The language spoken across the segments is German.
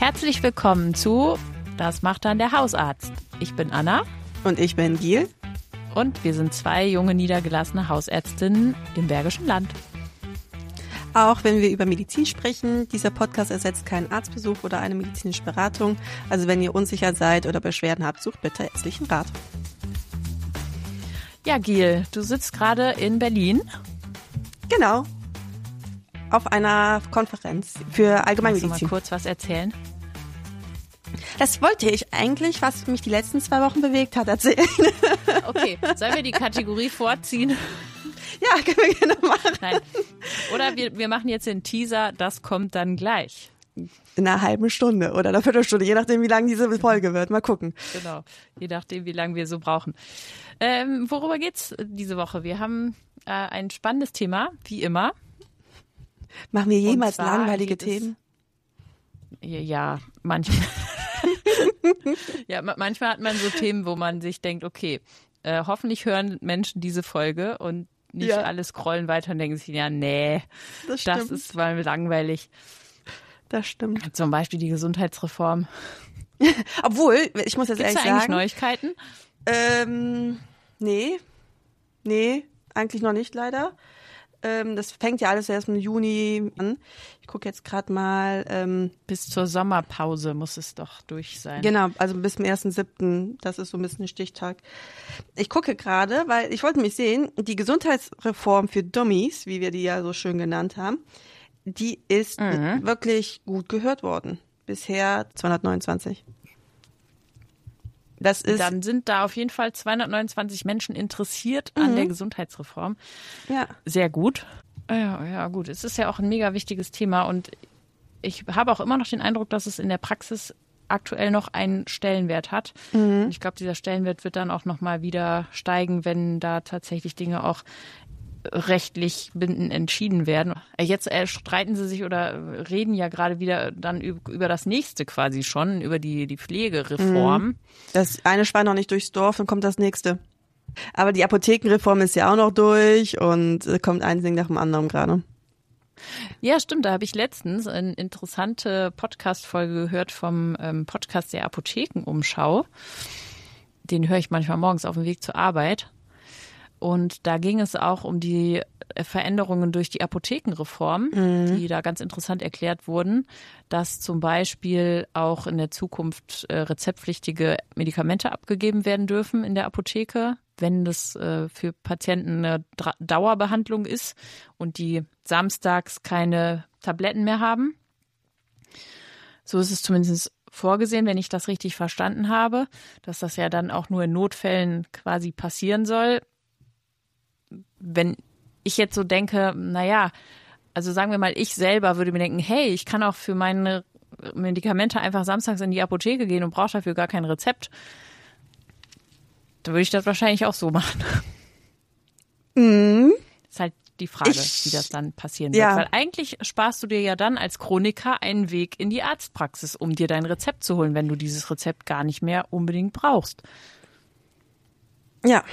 Herzlich willkommen zu Das macht dann der Hausarzt. Ich bin Anna. Und ich bin Giel. Und wir sind zwei junge, niedergelassene Hausärztinnen im Bergischen Land. Auch wenn wir über Medizin sprechen, dieser Podcast ersetzt keinen Arztbesuch oder eine medizinische Beratung. Also wenn ihr unsicher seid oder Beschwerden habt, sucht bitte ärztlichen Rat. Ja, Giel, du sitzt gerade in Berlin. Genau. Auf einer Konferenz für Allgemeinmedizin. Kannst du mal kurz was erzählen? Das wollte ich eigentlich, was mich die letzten 2 Wochen bewegt hat, erzählen. Okay, sollen wir die Kategorie vorziehen? Ja, können wir gerne machen. Nein. Oder wir machen jetzt den Teaser, das kommt dann gleich. In einer halben Stunde oder einer Viertelstunde, je nachdem, wie lang diese Folge wird. Mal gucken. Genau, je nachdem, wie lange wir so brauchen. Worüber geht's diese Woche? Wir haben ein spannendes Thema, wie immer. Machen wir jemals langweilige Themen? Ja, manchmal. Ja, manchmal hat man so Themen, wo man sich denkt, okay, hoffentlich hören Menschen diese Folge und nicht alle scrollen weiter und denken sich, ja, nee, das ist mal langweilig. Das stimmt. Zum Beispiel die Gesundheitsreform. Obwohl, ich muss jetzt Gibt's ehrlich da eigentlich sagen. Neuigkeiten? Nee, eigentlich noch nicht leider. Das fängt ja alles erst im Juni an. Ich gucke jetzt gerade mal. Bis zur Sommerpause muss es doch durch sein. Genau, also bis zum 1.7. Das ist so ein bisschen ein Stichtag. Ich gucke gerade, weil ich wollte mich sehen, die Gesundheitsreform für Dummies, wie wir die ja so schön genannt haben, die ist wirklich gut gehört worden. Bisher 229. Dann sind da auf jeden Fall 229 Menschen interessiert an der Gesundheitsreform. Ja. Sehr gut. Ja, gut. Es ist ja auch ein mega wichtiges Thema und ich habe auch immer noch den Eindruck, dass es in der Praxis aktuell noch einen Stellenwert hat. Und ich glaube, dieser Stellenwert wird dann auch nochmal wieder steigen, wenn da tatsächlich Dinge auch rechtlich bindend entschieden werden. Jetzt streiten sie sich oder reden ja gerade wieder dann über das nächste quasi schon, über die Pflegereform. Das eine Schwein noch nicht durchs Dorf, dann kommt das nächste. Aber die Apothekenreform ist ja auch noch durch und kommt ein Ding nach dem anderen gerade. Ja, stimmt. Da habe ich letztens eine interessante Podcast-Folge gehört vom Podcast der Apothekenumschau. Den höre ich manchmal morgens auf dem Weg zur Arbeit. Und da ging es auch um die Veränderungen durch die Apothekenreform, die da ganz interessant erklärt wurden, dass zum Beispiel auch in der Zukunft rezeptpflichtige Medikamente abgegeben werden dürfen in der Apotheke, wenn das für Patienten eine Dauerbehandlung ist und die samstags keine Tabletten mehr haben. So ist es zumindest vorgesehen, wenn ich das richtig verstanden habe, dass das ja dann auch nur in Notfällen quasi passieren soll. Wenn ich jetzt so denke, naja, also sagen wir mal, ich selber würde mir denken, hey, ich kann auch für meine Medikamente einfach samstags in die Apotheke gehen und brauche dafür gar kein Rezept. Da würde ich das wahrscheinlich auch so machen. Ist halt die Frage, wie das dann passieren wird. Weil eigentlich sparst du dir ja dann als Chroniker einen Weg in die Arztpraxis, um dir dein Rezept zu holen, wenn du dieses Rezept gar nicht mehr unbedingt brauchst. Ja.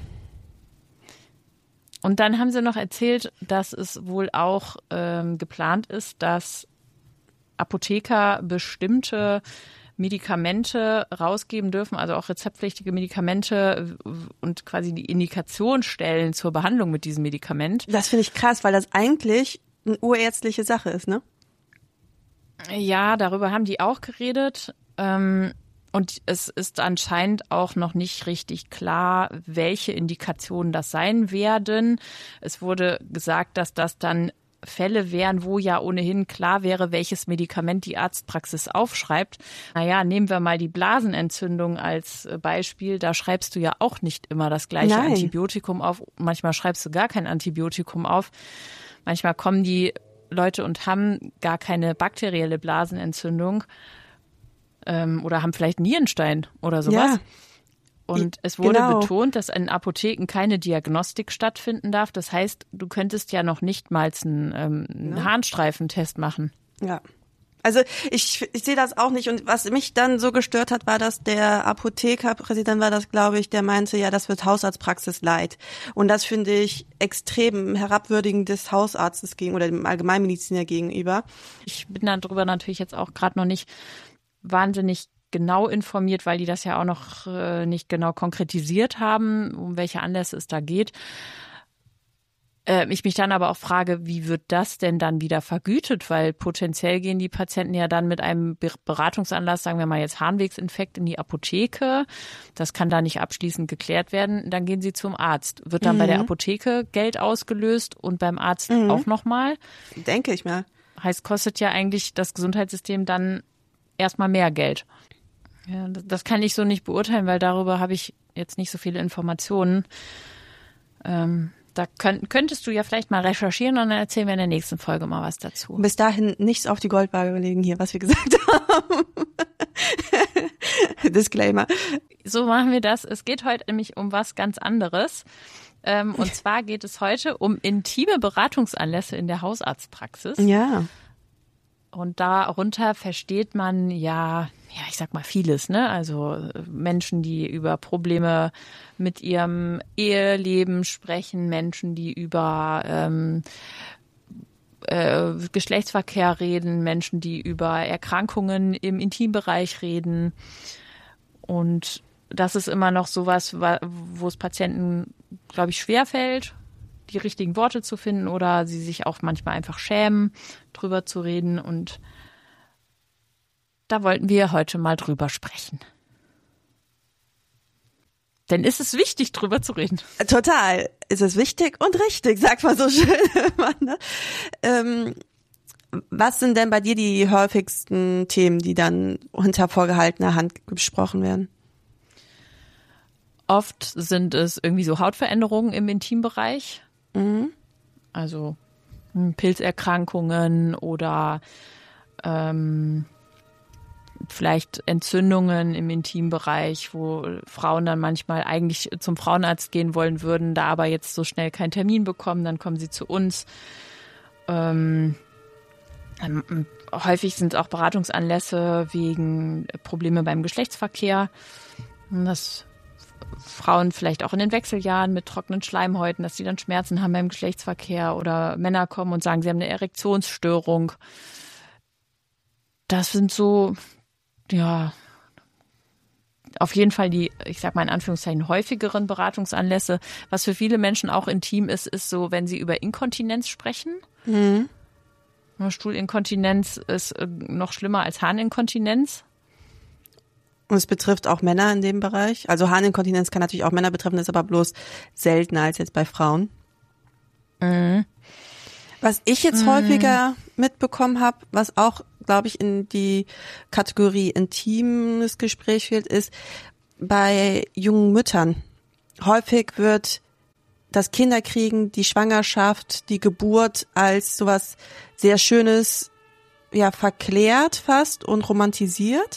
Und dann haben sie noch erzählt, dass es wohl auch geplant ist, dass Apotheker bestimmte Medikamente rausgeben dürfen, also auch rezeptpflichtige Medikamente und quasi die Indikation stellen zur Behandlung mit diesem Medikament. Das finde ich krass, weil das eigentlich eine urärztliche Sache ist, ne? Ja, darüber haben die auch geredet. Und es ist anscheinend auch noch nicht richtig klar, welche Indikationen das sein werden. Es wurde gesagt, dass das dann Fälle wären, wo ja ohnehin klar wäre, welches Medikament die Arztpraxis aufschreibt. Naja, nehmen wir mal die Blasenentzündung als Beispiel. Da schreibst du ja auch nicht immer das gleiche Antibiotikum auf. Manchmal schreibst du gar kein Antibiotikum auf. Manchmal kommen die Leute und haben gar keine bakterielle Blasenentzündung. Oder haben vielleicht Nierenstein oder sowas. Ja. Und es wurde betont, dass in Apotheken keine Diagnostik stattfinden darf. Das heißt, du könntest ja noch nicht mal einen Harnstreifentest machen. Ja. Also ich sehe das auch nicht. Und was mich dann so gestört hat, war, dass der Apothekerpräsident war das, glaube ich, der meinte, ja, das wird Hausarztpraxis light. Und das finde ich extrem herabwürdigend des Hausarztes gegenüber oder dem Allgemeinmediziner gegenüber. Ich bin darüber natürlich jetzt auch gerade noch nicht wahnsinnig genau informiert, weil die das ja auch noch nicht genau konkretisiert haben, um welche Anlässe es da geht. Ich mich dann aber auch frage, wie wird das denn dann wieder vergütet? Weil potenziell gehen die Patienten ja dann mit einem Beratungsanlass, sagen wir mal jetzt Harnwegsinfekt, in die Apotheke. Das kann da nicht abschließend geklärt werden. Dann gehen sie zum Arzt. Wird dann bei der Apotheke Geld ausgelöst und beim Arzt auch nochmal? Denke ich mal. Heißt, kostet ja eigentlich das Gesundheitssystem dann erstmal mehr Geld. Ja, das kann ich so nicht beurteilen, weil darüber habe ich jetzt nicht so viele Informationen. Da könntest du ja vielleicht mal recherchieren und dann erzählen wir in der nächsten Folge mal was dazu. Bis dahin nichts auf die Goldwaage legen hier, was wir gesagt haben. Disclaimer. So machen wir das. Es geht heute nämlich um was ganz anderes. Und zwar geht es heute um intime Beratungsanlässe in der Hausarztpraxis. Ja. Und darunter versteht man ja, ich sag mal vieles, ne? Also Menschen, die über Probleme mit ihrem Eheleben sprechen, Menschen, die über Geschlechtsverkehr reden, Menschen, die über Erkrankungen im Intimbereich reden. Und das ist immer noch sowas, wo es Patienten, glaube ich, schwerfällt, die richtigen Worte zu finden oder sie sich auch manchmal einfach schämen, drüber zu reden. Und da wollten wir heute mal drüber sprechen. Denn ist es wichtig, drüber zu reden? Total. Ist es wichtig und richtig, sagt man so schön immer, ne? Was sind denn bei dir die häufigsten Themen, die dann hinter vorgehaltener Hand besprochen werden? Oft sind es irgendwie so Hautveränderungen im Intimbereich. Also Pilzerkrankungen oder vielleicht Entzündungen im Intimbereich, wo Frauen dann manchmal eigentlich zum Frauenarzt gehen wollen würden, da aber jetzt so schnell keinen Termin bekommen, dann kommen sie zu uns. Häufig sind es auch Beratungsanlässe wegen Probleme beim Geschlechtsverkehr. Dass Frauen vielleicht auch in den Wechseljahren mit trockenen Schleimhäuten, dass sie dann Schmerzen haben beim Geschlechtsverkehr oder Männer kommen und sagen, sie haben eine Erektionsstörung. Das sind so, ja, auf jeden Fall die, ich sag mal in Anführungszeichen, häufigeren Beratungsanlässe. Was für viele Menschen auch intim ist, ist so, wenn sie über Inkontinenz sprechen. Stuhlinkontinenz ist noch schlimmer als Harninkontinenz. Und es betrifft auch Männer in dem Bereich. Also Harninkontinenz kann natürlich auch Männer betreffen, ist aber bloß seltener als jetzt bei Frauen. Was ich jetzt häufiger mitbekommen habe, was auch, glaube ich, in die Kategorie intimes Gespräch fällt, ist bei jungen Müttern. Häufig wird das Kinderkriegen, die Schwangerschaft, die Geburt als sowas sehr Schönes, ja, verklärt fast und romantisiert.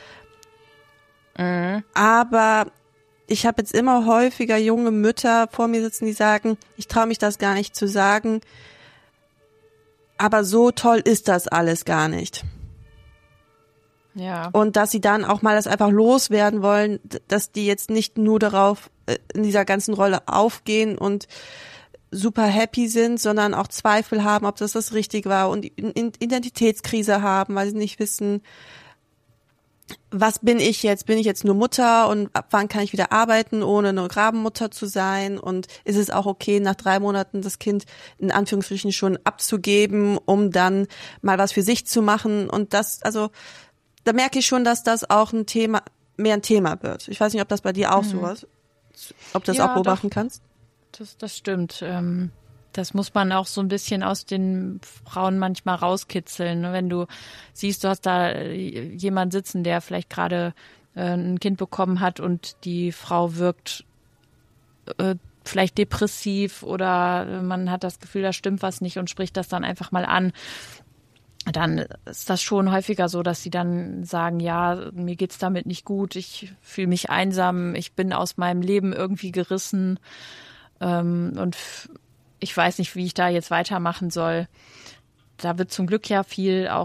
Aber ich habe jetzt immer häufiger junge Mütter vor mir sitzen, die sagen, ich traue mich das gar nicht zu sagen, aber so toll ist das alles gar nicht. Ja. Und dass sie dann auch mal das einfach loswerden wollen, dass die jetzt nicht nur darauf in dieser ganzen Rolle aufgehen und super happy sind, sondern auch Zweifel haben, ob das richtig war und Identitätskrise haben, weil sie nicht wissen, was bin ich jetzt? Bin ich jetzt nur Mutter und ab wann kann ich wieder arbeiten, ohne eine Rabenmutter zu sein? Und ist es auch okay, nach 3 Monaten das Kind in Anführungsstrichen schon abzugeben, um dann mal was für sich zu machen? Und das, also da merke ich schon, dass das auch mehr ein Thema wird. Ich weiß nicht, ob das bei dir auch sowas, ob du das auch beobachten kannst? Das stimmt. Das muss man auch so ein bisschen aus den Frauen manchmal rauskitzeln. Wenn du siehst, du hast da jemand sitzen, der vielleicht gerade ein Kind bekommen hat und die Frau wirkt vielleicht depressiv oder man hat das Gefühl, da stimmt was nicht und spricht das dann einfach mal an. Dann ist das schon häufiger so, dass sie dann sagen, ja, mir geht's damit nicht gut, ich fühle mich einsam, ich bin aus meinem Leben irgendwie gerissen und ich weiß nicht, wie ich da jetzt weitermachen soll. Da wird zum Glück ja viel auch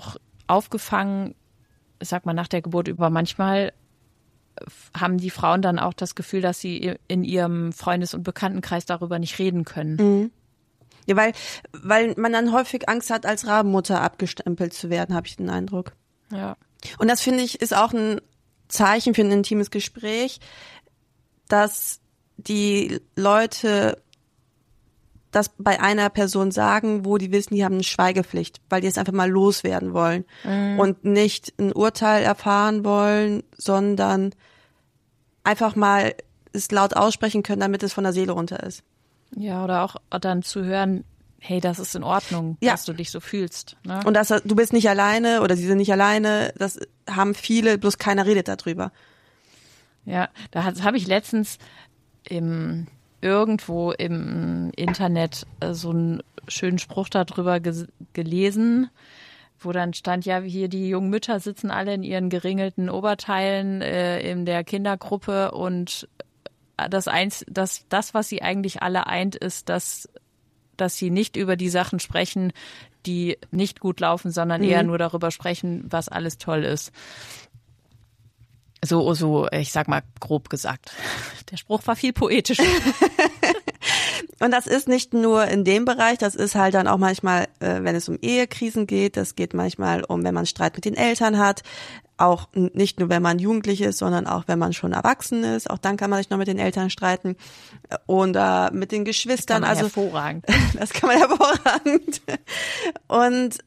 aufgefangen, ich sag mal nach der Geburt über, manchmal haben die Frauen dann auch das Gefühl, dass sie in ihrem Freundes- und Bekanntenkreis darüber nicht reden können. Mhm. Ja, weil man dann häufig Angst hat, als Rabenmutter abgestempelt zu werden, habe ich den Eindruck. Ja. Und das, finde ich, ist auch ein Zeichen für ein intimes Gespräch, dass die Leute das bei einer Person sagen, wo die wissen, die haben eine Schweigepflicht, weil die es einfach mal loswerden wollen und nicht ein Urteil erfahren wollen, sondern einfach mal es laut aussprechen können, damit es von der Seele runter ist. Ja, oder auch dann zu hören, hey, das ist in Ordnung, dass du dich so fühlst. Ne? Und du bist nicht alleine oder sie sind nicht alleine, das haben viele, bloß keiner redet darüber. Ja, das habe ich letztens irgendwo im Internet so einen schönen Spruch darüber gelesen, wo dann stand, ja, hier die jungen Mütter sitzen alle in ihren geringelten Oberteilen in der Kindergruppe und das, was sie eigentlich alle eint, ist, dass sie nicht über die Sachen sprechen, die nicht gut laufen, sondern eher nur darüber sprechen, was alles toll ist. So, ich sag mal grob gesagt. Der Spruch war viel poetischer. Und das ist nicht nur in dem Bereich, das ist halt dann auch manchmal, wenn es um Ehekrisen geht, das geht manchmal um, wenn man Streit mit den Eltern hat, auch nicht nur, wenn man jugendlich ist, sondern auch, wenn man schon erwachsen ist, auch dann kann man sich noch mit den Eltern streiten oder mit den Geschwistern. Das kann man hervorragend. Das kann man hervorragend. Und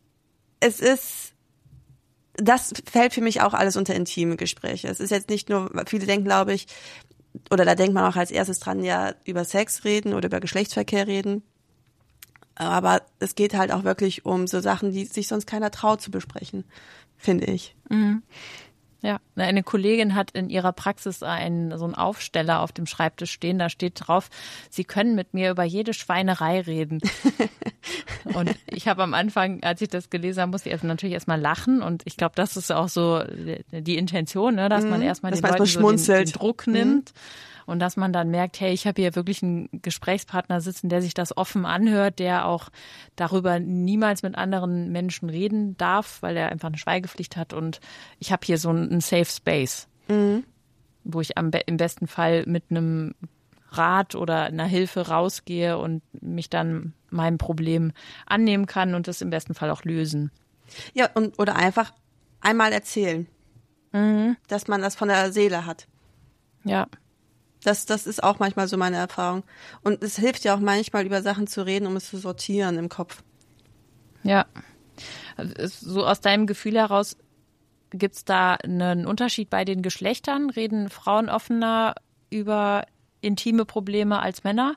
das fällt für mich auch alles unter intime Gespräche. Es ist jetzt nicht nur, viele denken, glaube ich, oder da denkt man auch als erstes dran, ja, über Sex reden oder über Geschlechtsverkehr reden. Aber es geht halt auch wirklich um so Sachen, die sich sonst keiner traut zu besprechen, finde ich. Mhm. Ja, eine Kollegin hat in ihrer Praxis so einen Aufsteller auf dem Schreibtisch stehen, da steht drauf, Sie können mit mir über jede Schweinerei reden. Und ich habe am Anfang, als ich das gelesen habe, musste ich natürlich erstmal lachen und ich glaube, das ist auch so die Intention, ne, dass man erstmal den Leuten so den Druck nimmt. Und dass man dann merkt, hey, ich habe hier wirklich einen Gesprächspartner sitzen, der sich das offen anhört, der auch darüber niemals mit anderen Menschen reden darf, weil er einfach eine Schweigepflicht hat. Und ich habe hier so einen Safe Space, wo ich im besten Fall mit einem Rat oder einer Hilfe rausgehe und mich dann meinem Problem annehmen kann und es im besten Fall auch lösen. Ja, oder einfach einmal erzählen, dass man das von der Seele hat. Ja. Das ist auch manchmal so meine Erfahrung. Und es hilft ja auch manchmal, über Sachen zu reden, um es zu sortieren im Kopf. Ja. So aus deinem Gefühl heraus, gibt es da einen Unterschied bei den Geschlechtern? Reden Frauen offener über intime Probleme als Männer?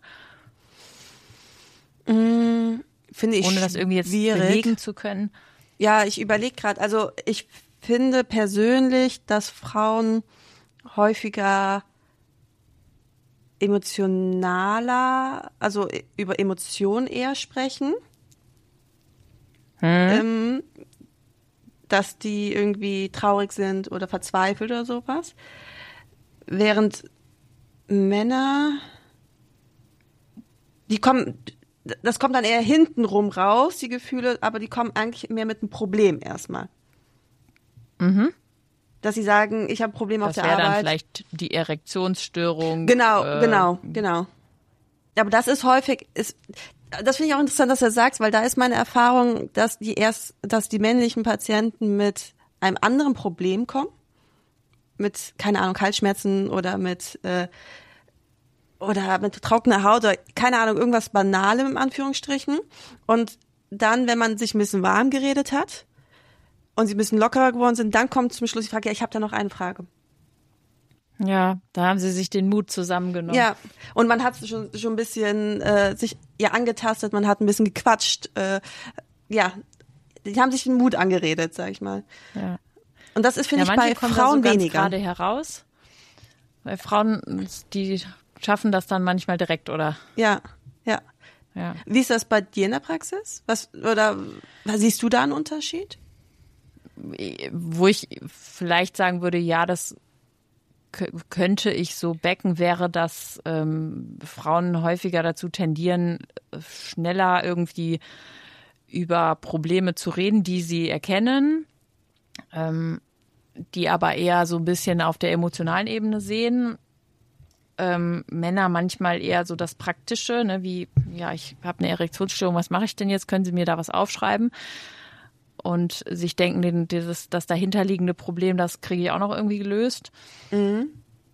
Finde ich ohne das irgendwie jetzt belegen zu können? Ja, ich überlege gerade. Also ich finde persönlich, dass Frauen häufiger emotionaler, also über Emotionen eher sprechen. Dass die irgendwie traurig sind oder verzweifelt oder sowas. Während Männer, das kommt dann eher hintenrum raus, die Gefühle, aber die kommen eigentlich mehr mit einem Problem erstmal. Dass sie sagen, ich habe ein Problem auf der Arbeit. Das wäre dann vielleicht die Erektionsstörung. Genau. Aber das ist häufig, das finde ich auch interessant, dass du das sagst, weil da ist meine Erfahrung, dass die männlichen Patienten mit einem anderen Problem kommen. Mit, keine Ahnung, Halsschmerzen oder mit trockener Haut oder, keine Ahnung, irgendwas Banalem in Anführungsstrichen. Und dann, wenn man sich ein bisschen warm geredet hat und sie ein bisschen lockerer geworden sind, dann kommt zum Schluss die Frage, ja, ich habe da noch eine Frage. Ja, da haben sie sich den Mut zusammengenommen. Ja, und man hat schon ein bisschen sich angetastet, man hat ein bisschen gequatscht. Die haben sich den Mut angeredet, sag ich mal. Ja. Und das ist, finde ich, bei Frauen da so weniger. Gerade heraus. Bei Frauen, die schaffen das dann manchmal direkt, oder? Ja. Wie ist das bei dir in der Praxis? Siehst du da einen Unterschied? Wo ich vielleicht sagen würde, ja, das könnte ich so backen, wäre, dass Frauen häufiger dazu tendieren, schneller irgendwie über Probleme zu reden, die sie erkennen, die aber eher so ein bisschen auf der emotionalen Ebene sehen. Männer manchmal eher so das Praktische, ne, wie, ja, ich habe eine Erektionsstörung, was mache ich denn jetzt? Können Sie mir da was aufschreiben? Und sich denken, das dahinterliegende Problem, das kriege ich auch noch irgendwie gelöst. Mhm.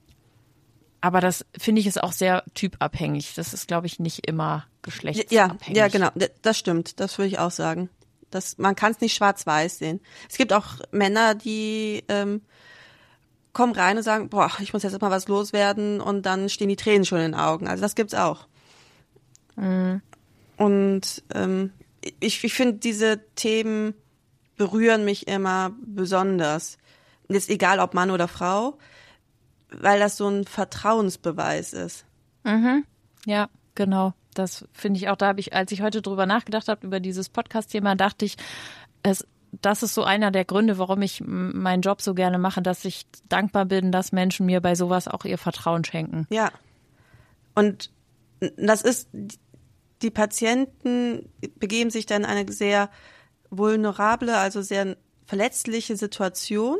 Aber das, finde ich, ist auch sehr typabhängig. Das ist, glaube ich, nicht immer geschlechtsabhängig. Ja, genau. Das stimmt. Das würde ich auch sagen. Man kann es nicht schwarz-weiß sehen. Es gibt auch Männer, die kommen rein und sagen, boah, ich muss jetzt mal was loswerden, und dann stehen die Tränen schon in den Augen. Also das gibt's auch. Mhm. Und ich finde, diese Themen berühren mich immer besonders. Jetzt egal, ob Mann oder Frau, weil das so ein Vertrauensbeweis ist. Mhm. Ja, genau. Das finde ich auch, als ich heute drüber nachgedacht habe, über dieses Podcast-Thema, dachte ich, das ist so einer der Gründe, warum ich meinen Job so gerne mache, dass ich dankbar bin, dass Menschen mir bei sowas auch ihr Vertrauen schenken. Ja. Und das ist, die Patienten begeben sich dann in eine sehr vulnerable, also sehr verletzliche Situation,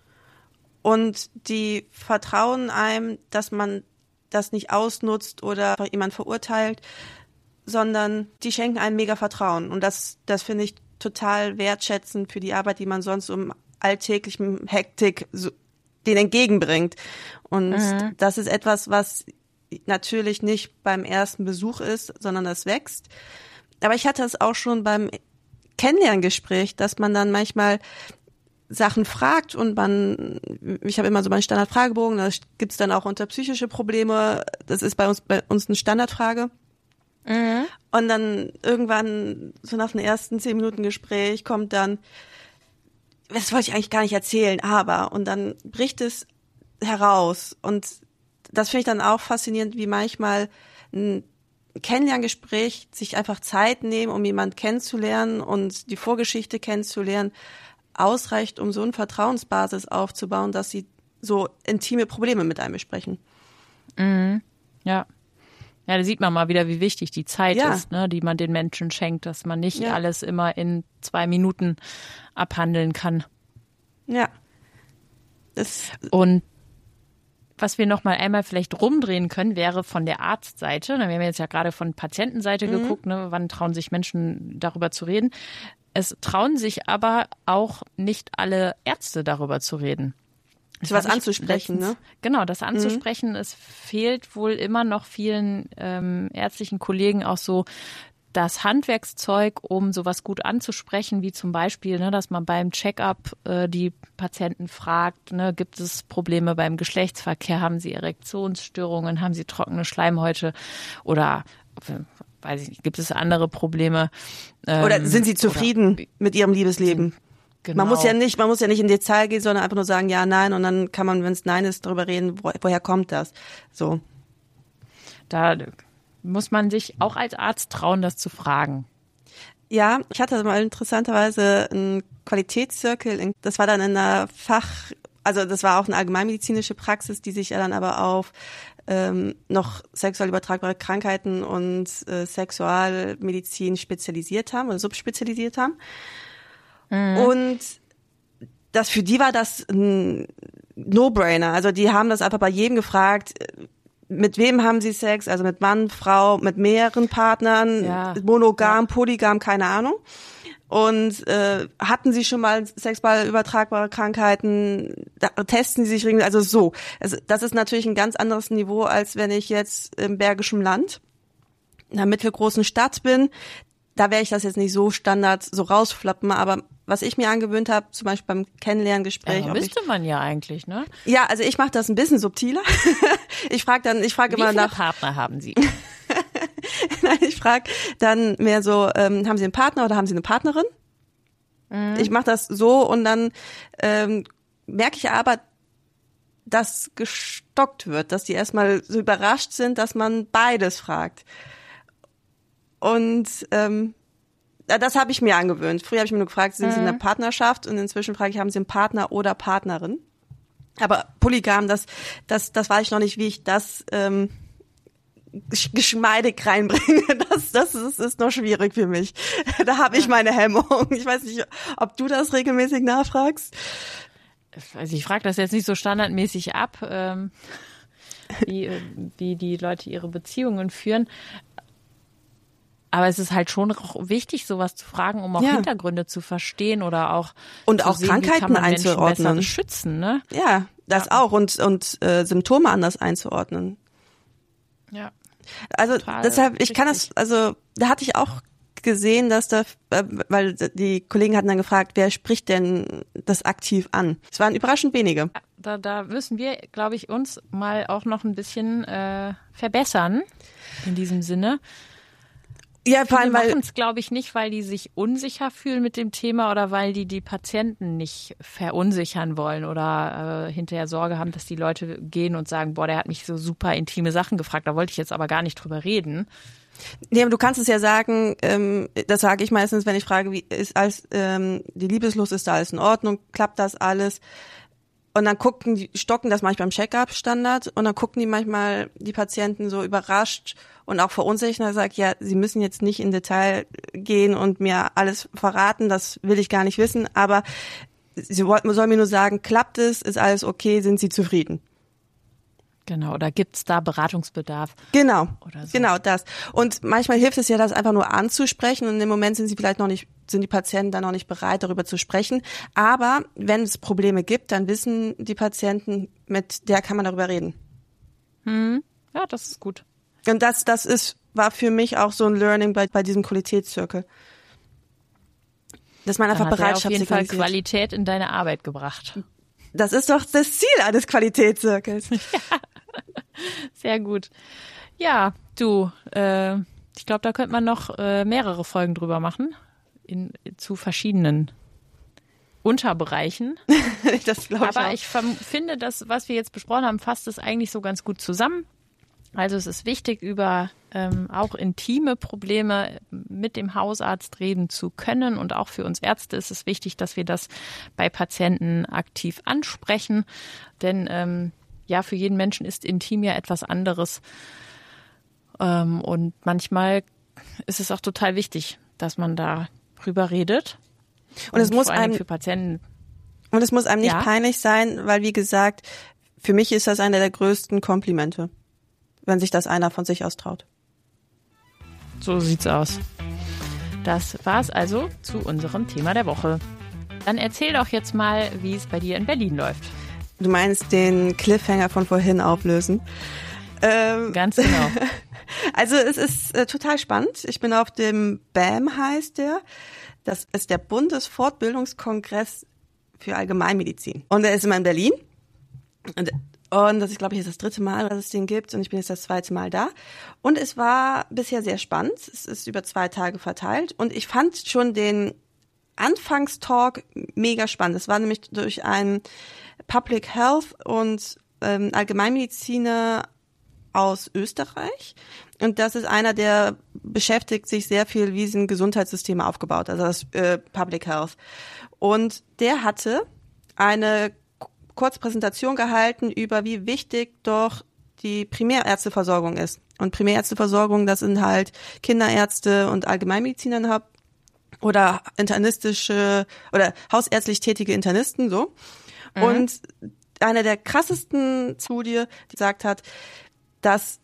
und die vertrauen einem, dass man das nicht ausnutzt oder jemand verurteilt, sondern die schenken einem mega Vertrauen. Und das finde ich total wertschätzend für die Arbeit, die man sonst im alltäglichen Hektik denen entgegenbringt. Und das ist etwas, was natürlich nicht beim ersten Besuch ist, sondern das wächst. Aber ich hatte es auch schon beim Kennenlerngespräch, dass man dann manchmal Sachen fragt, und ich habe immer so meinen Standardfragebogen, da gibt's dann auch unter psychische Probleme, das ist bei uns eine Standardfrage. Mhm. Und dann irgendwann, so nach den ersten 10 Minuten Gespräch, kommt dann, das wollte ich eigentlich gar nicht erzählen, aber, und dann bricht es heraus. Und das finde ich dann auch faszinierend, wie manchmal ein Kennenlerngespräch sich einfach Zeit nehmen, um jemanden kennenzulernen und die Vorgeschichte kennenzulernen, ausreicht, um so eine Vertrauensbasis aufzubauen, dass sie so intime Probleme mit einem besprechen. Mhm. Ja. Ja, da sieht man mal wieder, wie wichtig die Zeit ist, ne, die man den Menschen schenkt, dass man nicht alles immer in 2 Minuten abhandeln kann. Ja. Und was wir noch mal einmal vielleicht rumdrehen können, wäre von der Arztseite. Wir haben jetzt ja gerade von Patientenseite geguckt, ne, wann trauen sich Menschen darüber zu reden. Es trauen sich aber auch nicht alle Ärzte darüber zu reden. Was anzusprechen, ne? Genau, das anzusprechen. Es fehlt wohl immer noch vielen ärztlichen Kollegen auch so das Handwerkszeug, um sowas gut anzusprechen, wie zum Beispiel, ne, dass man beim Check-up die Patienten fragt, ne, gibt es Probleme beim Geschlechtsverkehr, haben sie Erektionsstörungen, haben sie trockene Schleimhäute oder weiß ich nicht, gibt es andere Probleme? Oder sind sie zufrieden mit ihrem Liebesleben? Genau. Man muss ja nicht in Detail gehen, sondern einfach nur sagen, ja, nein, und dann kann man, wenn es nein ist, darüber reden, woher kommt das? So. Da muss man sich auch als Arzt trauen, das zu fragen. Ja, ich hatte mal interessanterweise einen Qualitätszirkel, das war dann in einer also das war auch eine allgemeinmedizinische Praxis, die sich ja dann aber auf noch sexuell übertragbare Krankheiten und Sexualmedizin spezialisiert haben oder subspezialisiert haben. Mhm. Und für die war das ein No-Brainer. Also die haben das einfach bei jedem gefragt, mit wem haben sie Sex, also mit Mann, Frau, mit mehreren Partnern, monogam, polygam, keine Ahnung. Und hatten sie schon mal sexuell übertragbare Krankheiten, testen sie sich regelmäßig, also so. Also das ist natürlich ein ganz anderes Niveau, als wenn ich jetzt im Bergischen Land, in einer mittelgroßen Stadt bin. Da werde ich das jetzt nicht so Standard so rausflappen, aber was ich mir angewöhnt habe, zum Beispiel beim Kennenlerngespräch. Ja, müsste man ja eigentlich, ne? Ja, also ich mache das ein bisschen subtiler. Ich frage immer nach. Wie viele Partner haben Sie? Nein, ich frage dann mehr so, haben Sie einen Partner oder haben Sie eine Partnerin? Mhm. Ich mache das so, und dann merke ich aber, dass gestockt wird, dass die erstmal so überrascht sind, dass man beides fragt. Und das habe ich mir angewöhnt. Früher habe ich mir nur gefragt, sind Sie in einer Partnerschaft? Und inzwischen frage ich, haben Sie einen Partner oder Partnerin? Aber polygam, das weiß ich noch nicht, wie ich das geschmeidig reinbringe, das ist noch schwierig für mich. Da habe ich meine Hemmung. Ich weiß nicht, ob du das regelmäßig nachfragst. Also ich frage das jetzt nicht so standardmäßig ab, wie die Leute ihre Beziehungen führen. Aber es ist halt schon auch wichtig, sowas zu fragen, um auch Hintergründe zu verstehen oder auch und zu auch sehen, Krankheiten wie kann man einzuordnen. Menschen besser schützen, ne? Ja, das auch und Symptome anders einzuordnen. Ja. Also Total deshalb, ich kann richtig. das, also da hatte ich auch gesehen, dass weil die Kollegen hatten dann gefragt, wer spricht denn das aktiv an? Es waren überraschend wenige. Da müssen wir, glaube ich, uns mal auch noch ein bisschen verbessern in diesem Sinne. Ja, vor allem, Viele weil machen es, glaube ich, nicht, weil die sich unsicher fühlen mit dem Thema oder weil die Patienten nicht verunsichern wollen oder hinterher Sorge haben, dass die Leute gehen und sagen, boah, der hat mich so super intime Sachen gefragt, da wollte ich jetzt aber gar nicht drüber reden. nee, aber du kannst es ja sagen, das sage ich meistens, wenn ich frage, wie ist alles, die Liebeslust, ist da alles in Ordnung, klappt das alles? Und dann stocken das manchmal im Check-up-Standard und dann gucken die manchmal die Patienten so überrascht und auch verunsichert und sagen, ja, sie müssen jetzt nicht in Detail gehen und mir alles verraten, das will ich gar nicht wissen, aber sie sollen mir nur sagen, klappt es, ist alles okay, sind sie zufrieden? Genau, oder gibt's da Beratungsbedarf? Genau, Oder so. genau das. Und manchmal hilft es ja, das einfach nur anzusprechen und im Moment sind die Patienten dann noch nicht bereit, darüber zu sprechen. Aber wenn es Probleme gibt, dann wissen die Patienten, mit der kann man darüber reden. Ja, das ist gut. Und war für mich auch so ein Learning bei diesem Qualitätszirkel. Dass man einfach Dann hat er Bereitschaft auf jeden Fall signalisiert. Qualität in deine Arbeit gebracht. Das ist doch das Ziel eines Qualitätszirkels. Sehr gut. Ja, du, ich glaube, da könnte man noch mehrere Folgen drüber machen, zu verschiedenen Unterbereichen. Das glaube ich Aber auch. ich finde, das, was wir jetzt besprochen haben, fasst es eigentlich so ganz gut zusammen. Also es ist wichtig, über auch intime Probleme mit dem Hausarzt reden zu können. Und auch für uns Ärzte ist es wichtig, dass wir das bei Patienten aktiv ansprechen. Denn ja, für jeden Menschen ist intim ja etwas anderes. Und manchmal ist es auch total wichtig, dass man darüber redet. Und es muss vor allem einem für Patienten. Und es muss einem nicht Ja. peinlich sein, weil, wie gesagt, für mich ist das einer der größten Komplimente, wenn sich das einer von sich aus traut. So sieht's aus. Das war's also zu unserem Thema der Woche. Dann erzähl doch jetzt mal, wie es bei dir in Berlin läuft. Du meinst den Cliffhanger von vorhin auflösen? Ganz genau. Also es ist total spannend. Ich bin auf dem BAM, heißt der. Das ist der Bundesfortbildungskongress für Allgemeinmedizin. Und der ist immer in Berlin. Und das ist, glaube ich, jetzt das 3. Mal, dass es den gibt. Und ich bin jetzt das 2. Mal da. Und es war bisher sehr spannend. Es ist über 2 Tage verteilt. Und ich fand schon den Anfangstalk mega spannend. Es war nämlich durch einen Public Health und Allgemeinmediziner aus Österreich. Und das ist einer, der beschäftigt sich sehr viel, wie sind Gesundheitssysteme aufgebaut, also das Public Health. Und der hatte eine Kurzpräsentation gehalten über, wie wichtig doch die Primärärzteversorgung ist. Und Primärärzteversorgung, das sind halt Kinderärzte und Allgemeinmediziner oder internistische oder hausärztlich tätige Internisten, so. Mhm. Und eine der krassesten Studie, die gesagt hat, dass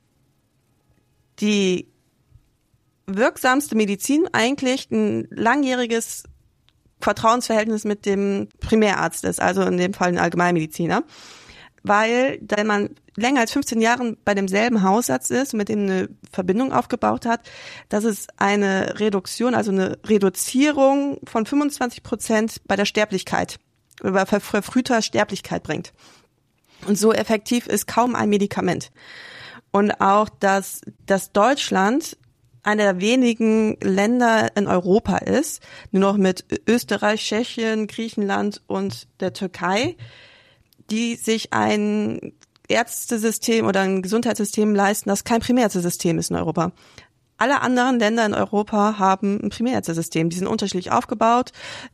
die wirksamste Medizin eigentlich ein langjähriges Vertrauensverhältnis mit dem Primärarzt ist, also in dem Fall ein Allgemeinmediziner. Weil, wenn man länger als 15 Jahre bei demselben Hausarzt ist und mit dem eine Verbindung aufgebaut hat, dass es eine Reduktion, also eine Reduzierung von 25% bei der Sterblichkeit oder bei verfrühter Sterblichkeit bringt. Und so effektiv ist kaum ein Medikament. Und auch, dass Deutschland einer der wenigen Länder in Europa ist, nur noch mit Österreich, Tschechien, Griechenland und der Türkei, die sich ein Ärztesystem oder ein Gesundheitssystem leisten, das kein Primärärztesystem ist in Europa. Alle anderen Länder in Europa haben ein Primärärztesystem. Die sind unterschiedlich aufgebaut,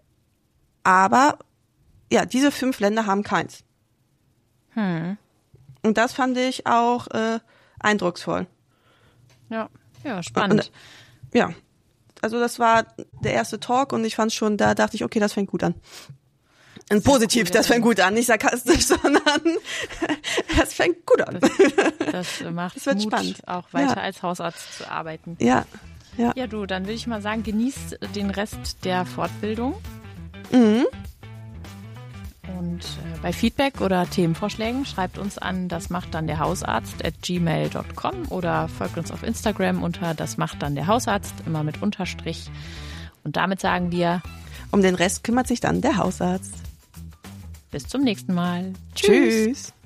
aber ja, diese 5 Länder haben keins. Und das fand ich auch eindrucksvoll. Ja, spannend. Ja, also das war der erste Talk und ich fand schon, da dachte ich, okay, das fängt gut an. Und positiv, cool, das fängt gut an, nicht sarkastisch, sondern das fängt gut an. Das macht das wird Mut, spannend. Auch weiter als Hausarzt zu arbeiten. Ja. Ja, du, dann würde ich mal sagen, genießt den Rest der Fortbildung. Mhm. Und bei Feedback oder Themenvorschlägen schreibt uns an dasmachtdannderhausarzt@gmail.com oder folgt uns auf Instagram unter dasmachtdannderhausarzt, immer mit Unterstrich. Und damit sagen wir, um den Rest kümmert sich dann der Hausarzt. Bis zum nächsten Mal. Tschüss.